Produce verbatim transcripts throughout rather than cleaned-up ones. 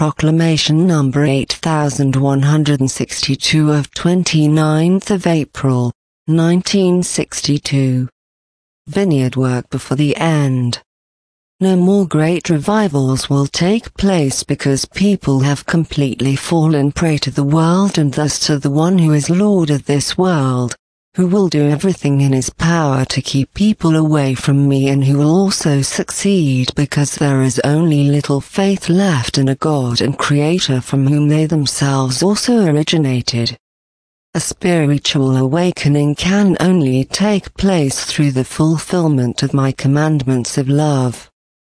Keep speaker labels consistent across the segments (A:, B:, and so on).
A: Proclamation number eight thousand one hundred sixty-two of twenty-ninth of April, nineteen sixty-two. Vineyard work before the end. No more great revivals will take place because people have completely fallen prey to the world and thus to the one who is Lord of this world, who will do everything in his power to keep people away from me and who will also succeed because there is only little faith left in a God and Creator from whom they themselves also originated. A spiritual awakening can only take place through the fulfillment of my commandments of love.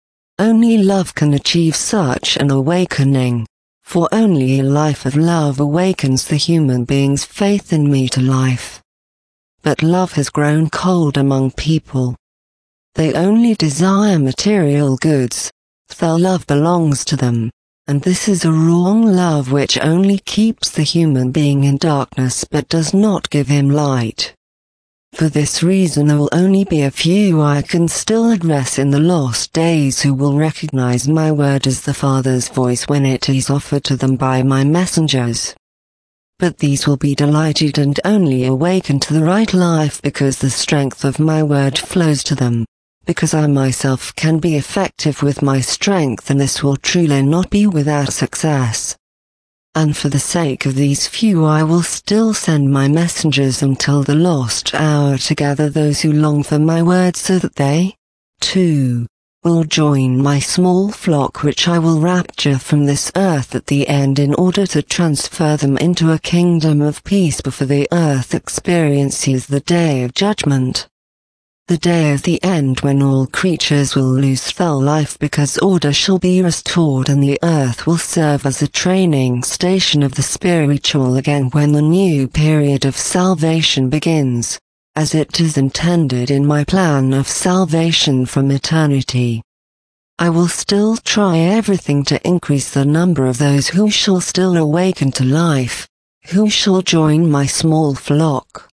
A: Only love can achieve such an awakening, for only a life of love awakens the human being's faith in me to life. But love has grown cold among people. They only desire material goods, their love belongs to them, and this is a wrong love which only keeps the human being in darkness but does not give him light. For this reason there will only be a few I can still address in the lost days who will recognize my word as the Father's voice when it is offered to them by my messengers. But these will be delighted and only awaken to the right life because the strength of my word flows to them, because I myself can be effective with my strength and this will truly not be without success. And for the sake of these few I will still send my messengers until the lost hour to gather those who long for my word so that they, too, will join my small flock which I will rapture from this earth at the end in order to transfer them into a kingdom of peace before the earth experiences the day of judgment. The day of the end when all creatures will lose their life because order shall be restored and the earth will serve as a training station of the spiritual again when the new period of salvation begins, as it is intended in my plan of salvation from eternity. I will still try everything to increase the number of those who shall still awaken to life, who shall join my small flock.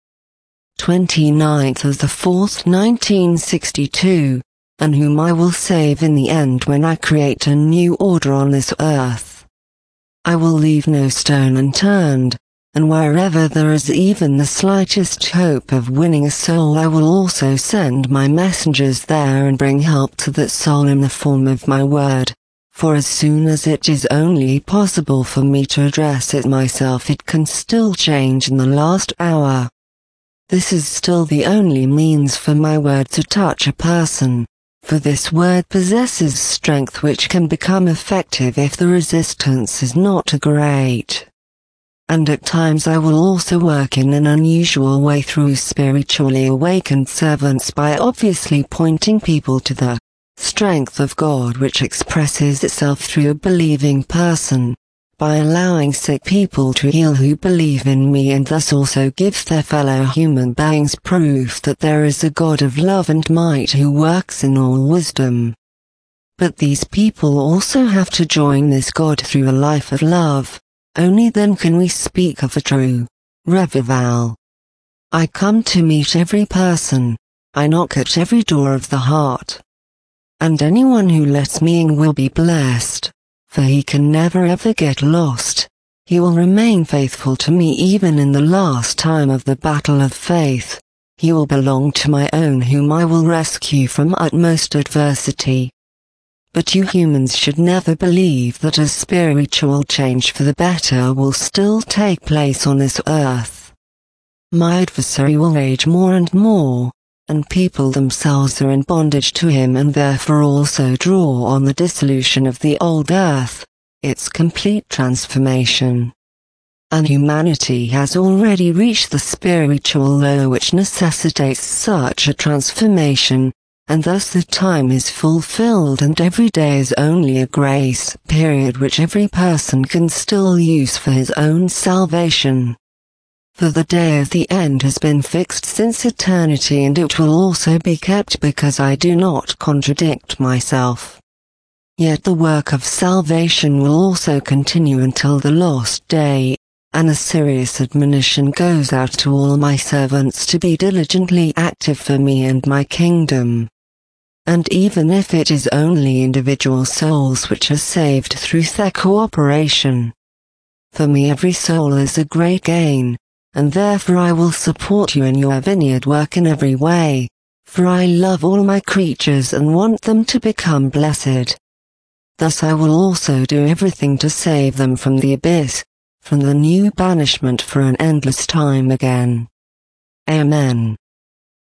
A: twenty-ninth of the fourth nineteen sixty-two, and whom I will save in the end when I create a new order on this earth. I will leave no stone unturned, and wherever there is even the slightest hope of winning a soul I will also send my messengers there and bring help to that soul in the form of my word, for as soon as it is only possible for me to address it myself it can still change in the last hour. This is still the only means for my word to touch a person, for this word possesses strength which can become effective if the resistance is not great. And at times I will also work in an unusual way through spiritually awakened servants by obviously pointing people to the strength of God which expresses itself through a believing person, by allowing sick people to heal who believe in me and thus also give their fellow human beings proof that there is a God of love and might who works in all wisdom. But these people also have to join this God through a life of love. Only then can we speak of a true revival. I come to meet every person, I knock at every door of the heart. And anyone who lets me in will be blessed, for he can never ever get lost, he will remain faithful to me even in the last time of the battle of faith, he will belong to my own whom I will rescue from utmost adversity. But you humans should never believe that a spiritual change for the better will still take place on this earth. My adversary will rage more and more, and people themselves are in bondage to him and therefore also draw on the dissolution of the old earth, its complete transformation. And humanity has already reached the spiritual low which necessitates such a transformation, and thus the time is fulfilled and every day is only a grace period which every person can still use for his own salvation. For the day of the end has been fixed since eternity and it will also be kept because I do not contradict myself. Yet the work of salvation will also continue until the lost day, and a serious admonition goes out to all my servants to be diligently active for me and my kingdom. and even if it is only individual souls which are saved through their cooperation. For me every soul is a great gain, and therefore I will support you in your vineyard work in every way, for I love all my creatures and want them to become blessed. Thus I will also do everything to save them from the abyss, from the new banishment for an endless time again. Amen.